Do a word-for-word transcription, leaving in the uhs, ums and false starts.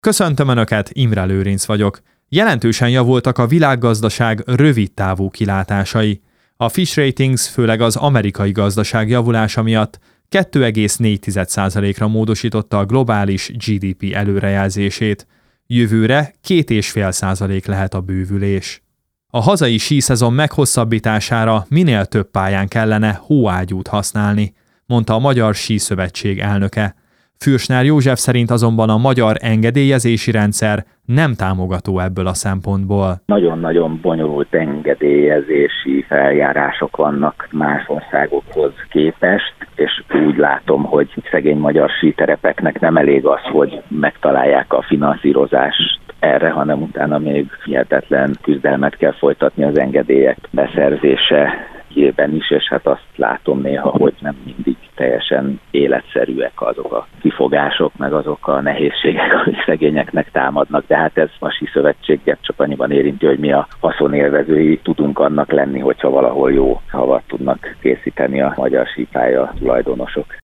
Köszöntöm Önöket, Imre Lőrinc vagyok. Jelentősen javultak a világgazdaság rövidtávú kilátásai. A Fitch Ratings főleg az amerikai gazdaság javulása miatt kettő egész négy százalékra módosította a globális gé dé pé előrejelzését. Jövőre két egész öt százalék lehet a bővülés. A hazai síszezon meghosszabbítására minél több pályán kellene hóágyút használni, mondta a Magyar Síszövetség elnöke. Fürsner József szerint azonban a magyar engedélyezési rendszer nem támogató ebből a szempontból. Nagyon-nagyon bonyolult engedélyezési eljárások vannak más országokhoz képest, és úgy látom, hogy szegény magyar síterepeknek nem elég az, hogy megtalálják a finanszírozást erre, hanem utána még hihetetlen küzdelmet kell folytatni az engedélyek beszerzése ében is, és hát azt látom néha, hogy nem mindig teljesen életszerűek azok a kifogások, meg azok a nehézségek, amik szegényeknek támadnak, de hát ez a síszövetséget csak annyiban érinti, hogy mi a haszonélvezői tudunk annak lenni, hogyha valahol jó havat tudnak készíteni a magyar sípálya tulajdonosok.